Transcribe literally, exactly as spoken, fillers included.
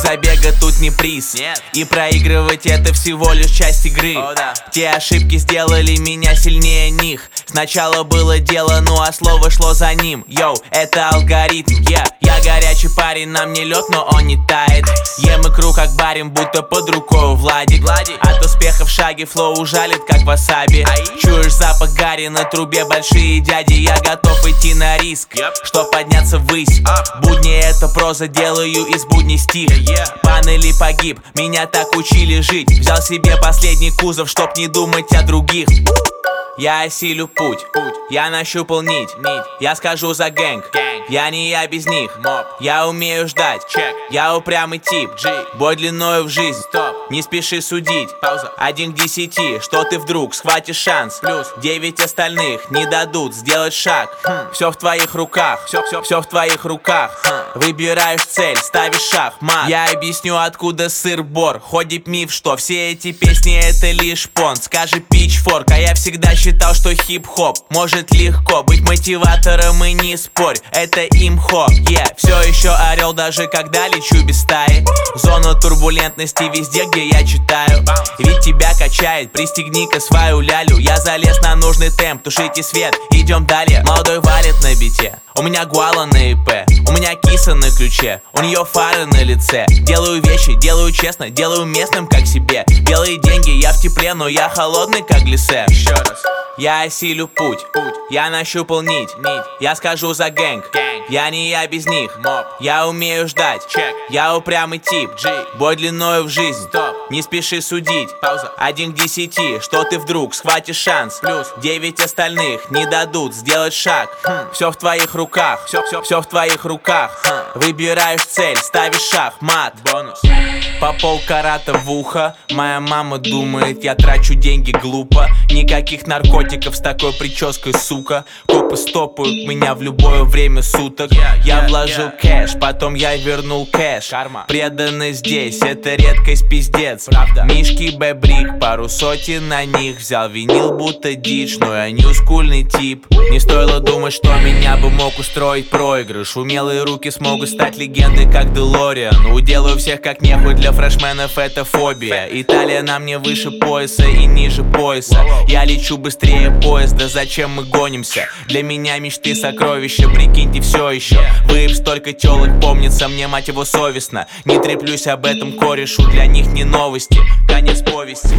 забега тут не приз. Нет. И проигрывать это всего лишь часть игры. О, да. Те ошибки сделали меня сильнее них. Сначала было дело, ну а слово шло за ним. Йоу, это алгоритм, yeah. Я горячий парень, на мне лед, но он не тает. Ем икру как барин, будто под рукой Владик. Владик. От успеха в шаге флоу ужалит, как васаби. Ай. Чуешь запах гари на трубе, большие дяди. Я готов идти на риск, yep. Чтоб подняться ввысь. uh. Будни это проза, делаю из будней стих. yeah. Пан или погиб, меня так учили жить. Взял себе последний кузов, чтоб не думать о других. Я осилю путь, путь. Я нащупал нить, нить. Я скажу за гэнг, гэнг. Я не я без них, Моп. Я умею ждать, чек. Я упрямый тип, G. Бой длиною в жизнь, стоп. Не спеши судить, пауза. Один к десяти, что ты вдруг схватишь шанс. Плюс девять остальных не дадут сделать шаг. хм. Все в твоих руках, все, все, все в твоих руках. хм. Выбираешь цель, ставишь шахмат. Я объясню, откуда сыр-бор. Ходит миф, что все эти песни это лишь понт. Скажи питчфорк, а я всегда считал, что хип-хоп может легко быть мотиватором, и не спорь, это имхо, yeah. Все еще орел, даже когда лечу без стаи. Зона турбулентности везде, где я читаю. Ведь тебя качает, пристегни-ка свою лялю. Я залез на нужный темп, тушите свет, идем далее. Молодой валит на бите, у меня гуала на ИП. У меня киса на ключе, у нее фары на лице. Делаю вещи, делаю честно, делаю местным как себе. Белые деньги, я в тепле, но я холодный как глиссе. Еще раз. Я осилю путь, путь. Я нащупал нить, нить. Я скажу за гэнг, гэнг. Я не я без них, Моп. Я умею ждать, чек. Я упрямый тип, G. Бой длиною в жизнь, стоп. Не спеши судить, пауза. Один к десяти, что ты вдруг схватишь шанс. Плюс девять остальных не дадут сделать шаг. хм. Все в твоих руках, все, все, все в твоих руках. хм. Выбираешь цель, ставишь шахмат. Бонус. По полкарата в ухо. Моя мама думает, я трачу деньги глупо. Никаких наркотиков с такой прической, сука. Копы стопают меня в любое время суток. Я вложил кэш, потом я вернул кэш. Преданный здесь, это редкость, пиздец. Мишки бэбрик, пару сотен на них. Взял винил, будто дичь, но я ньюскульный тип. Не стоило думать, что меня бы мог устроить проигрыш. Умелые руки смогут стать легендой, как Делориан. Уделаю всех как нехуй, для фрешменов это фобия. Италия на мне выше пояса и ниже пояса. Я лечу быстрее поезда, зачем мы гонимся? Для меня мечты сокровища, прикиньте, все еще. Выеб столько телок, помнится мне, мать его, совестно. Не треплюсь об этом корешу, для них не новости. Конец повести.